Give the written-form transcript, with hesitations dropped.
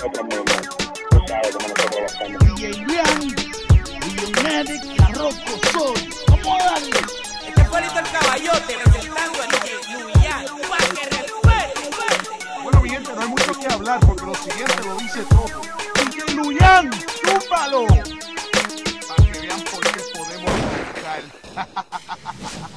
nosotros mismos. Tú sabes cómo nosotros lo hacemos. DJ Lian, DJ Medic y Arroco Soy. ¿Cómo darle? Este fue el Caballote presentando a DJ Luyan. ¡Pa' que respete! Bueno, mi gente, no hay mucho que hablar porque lo siguiente lo dice todo. DJ Luyan, túmbalo. Para que vean por qué podemos buscar.